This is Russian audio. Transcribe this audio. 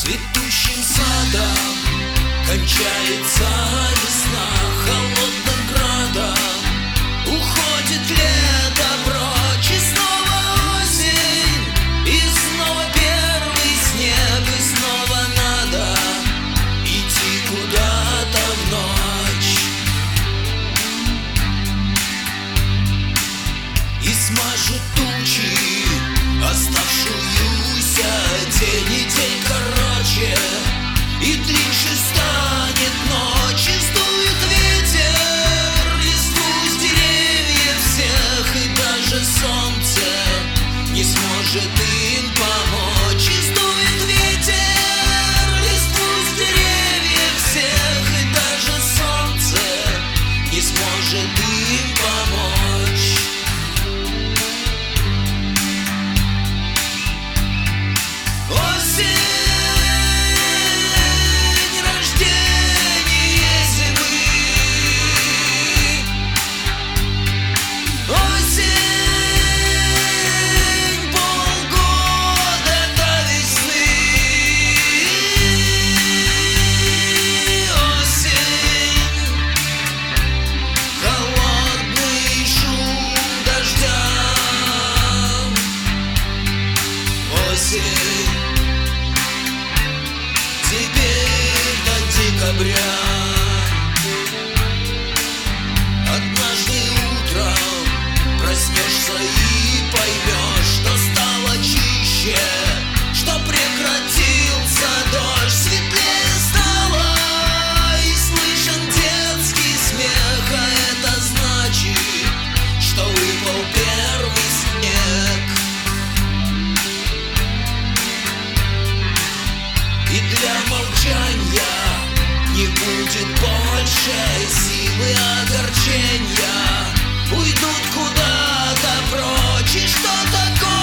Цветущим садом кончается весна, холодным градом уходит лето прочь, и снова осень, и снова первый снег, и снова надо идти куда-то в ночь. И смажет тучи оставшуюся день, и день короче, и длиннее станет ночь, и сдует ветер листву с деревьев всех, и даже солнце не сможет им помочь. И сдует ветер листву с деревьев всех, и даже солнце не сможет им помочь. Теперь до декабря. Однажды утром проснешься и поймешь, что стало чище, что прекратился дождь, светлее стало, и слышен детский смех, а это значит, что выпал первый снег. И для молчания не будет больше силы, огорчения уйдут куда-то прочь. И что такое?